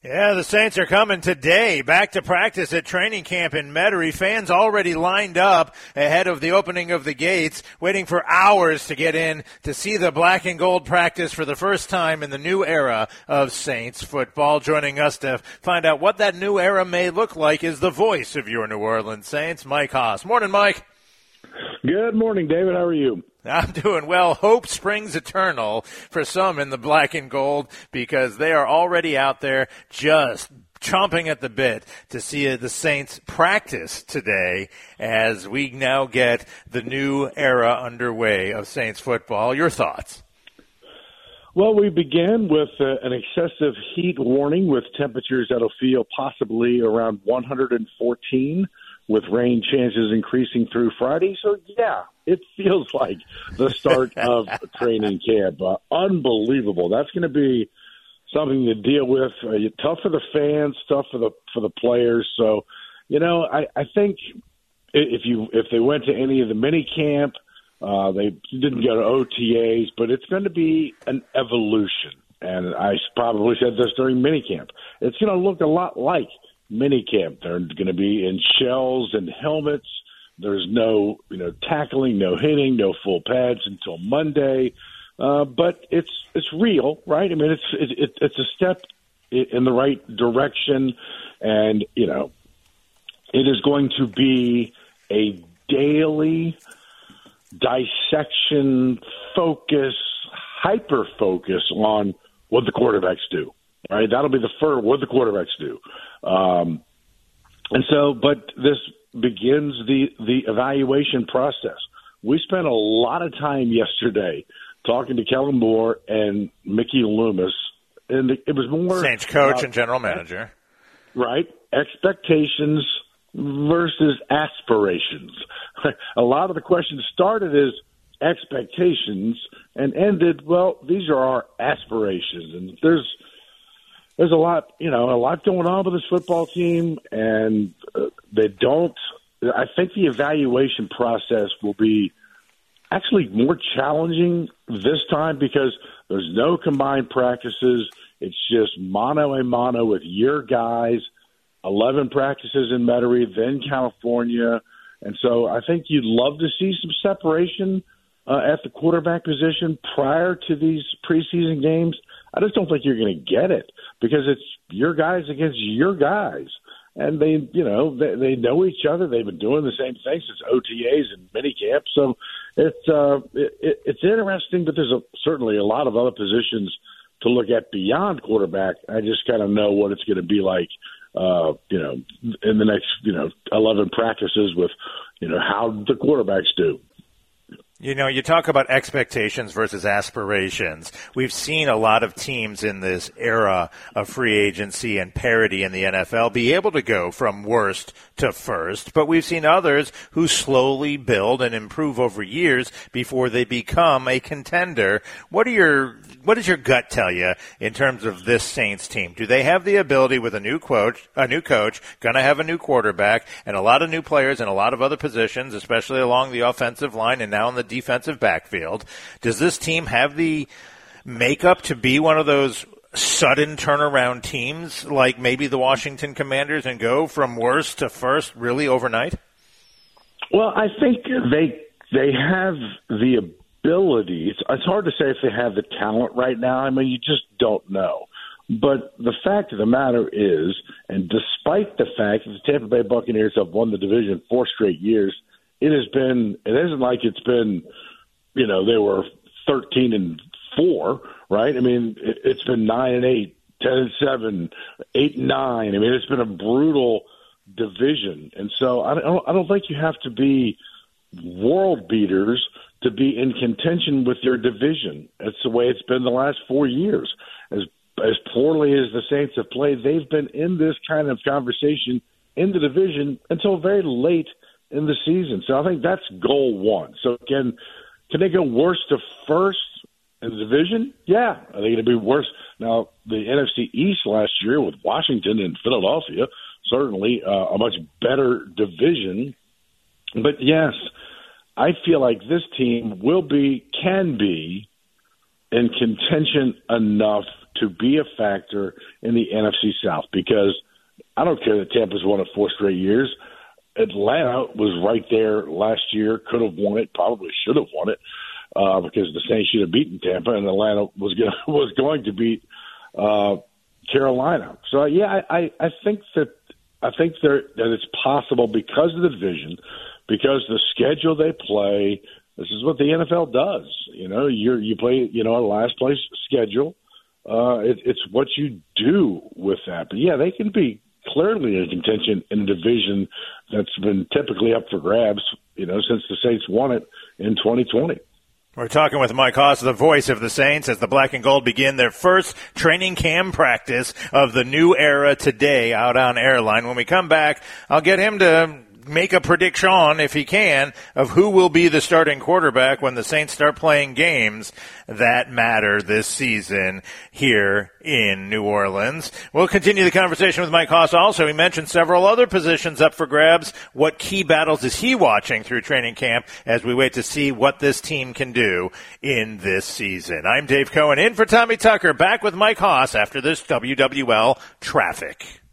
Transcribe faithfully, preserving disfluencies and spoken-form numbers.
Yeah, the Saints are coming today back to practice at training camp in Metairie. Fans already lined up ahead of the opening of the gates, waiting for hours to get in to see the black and gold practice for the first time in the new era of Saints football. Joining us to find out what that new era may look like is the voice of your New Orleans Saints, Mike Haas. Morning, Mike. Good morning, David. How are you? I'm doing well. Hope springs eternal for some in the black and gold because they are already out there just chomping at the bit to see the Saints practice today as we now get the new era underway of Saints football. Your thoughts? Well, we began with uh, an excessive heat warning with temperatures that'll feel possibly around one hundred fourteen with rain chances increasing through Friday. So, yeah, it feels like the start of training camp. Uh, unbelievable. That's going to be something to deal with. Uh, tough for the fans, tough for the for the players. So, you know, I, I think if you if they went to any of the mini camp, uh, they didn't go to O T As, but it's going to be an evolution. And I probably said this during mini camp. It's going to look a lot like mini camp. They're going to be in shells and helmets. There's no, you know, tackling, no hitting, no full pads until Monday. Uh, but it's it's real, right? I mean, it's it, it's a step in the right direction, and you know, it is going to be a daily dissection, focus, hyper focus on what the quarterbacks do. Right, that'll be the first. What the quarterbacks do. Um, and so, but this begins the, the evaluation process. We spent a lot of time yesterday talking to Kellen Moore and Mickey Loomis, and it was more Saints coach uh, and general manager, right? Expectations versus aspirations. A lot of the questions started as expectations and ended, well, these are our aspirations, and there's. There's a lot, you know, a lot going on with this football team, and uh, they don't. I think the evaluation process will be actually more challenging this time because there's no combined practices. It's just mono a mono with your guys, eleven practices in Metairie, then California. And so I think you'd love to see some separation uh, at the quarterback position prior to these preseason games. I just don't think you're going to get it because it's your guys against your guys. And they, you know, they, they know each other. They've been doing the same thing since O T As and minicamp. So it's, uh, it, it's interesting, but there's a, certainly a lot of other positions to look at beyond quarterback. I just kind of know what it's going to be like, uh, you know, in the next, you know, eleven practices with, you know, how the quarterbacks do. You know, you talk about expectations versus aspirations. We've seen a lot of teams in this era of free agency and parity in the N F L be able to go from worst to first, but we've seen others who slowly build and improve over years before they become a contender. What are your what does your gut tell you in terms of this Saints team? Do they have the ability with a new coach, a new coach, going to have a new quarterback, and a lot of new players in a lot of other positions, especially along the offensive line and now in the defensive backfield? Does this team have the makeup to be one of those sudden turnaround teams like maybe the Washington Commanders and go from worst to first really overnight? Well, I think they they have the ability. It's, it's hard to say if they have the talent right now. I mean, you just don't know. But the fact of the matter is, and despite the fact that the Tampa Bay Buccaneers have won the division four straight years, it has been, it isn't like it's been, you know, they were thirteen and four, right? I mean, it, it's been nine and eight, ten and seven, eight and nine. I mean, it's been a brutal division. And so I don't, I don't think you have to be world beaters to be in contention with your division. That's the way it's been the last four years. As as poorly as the Saints have played, they've been in this kind of conversation in the division until very late in the season. So I think that's goal one. So can can they go worse to first in the division? Yeah. Are they going to be worse? Now, the N F C East last year with Washington and Philadelphia, certainly uh, a much better division. But yes, I feel like this team will be, can be in contention enough to be a factor in the N F C South because I don't care that Tampa's won it four straight years. Atlanta was right there last year, could have won it, probably should have won it, uh, because the Saints should have beaten Tampa, and Atlanta was going was going to beat uh, Carolina. So yeah, I, I think that I think there, that it's possible because of the division, because the schedule they play. This is what the N F L does. You know, you you play you know a last place schedule. Uh, it, it's what you do with that. But yeah, they can be clearly in contention in a division that's been typically up for grabs, you know, since the Saints won it in twenty twenty. We're talking with Mike Hoss, the voice of the Saints, as the Black and Gold begin their first training camp practice of the new era today out on Airline. When we come back, I'll get him to make a prediction, if he can, of who will be the starting quarterback when the Saints start playing games that matter this season here in New Orleans. We'll continue the conversation with Mike Hoss also. He mentioned several other positions up for grabs. What key battles is he watching through training camp as we wait to see what this team can do in this season? I'm Dave Cohen, in for Tommy Tucker, back with Mike Hoss after this W W L traffic.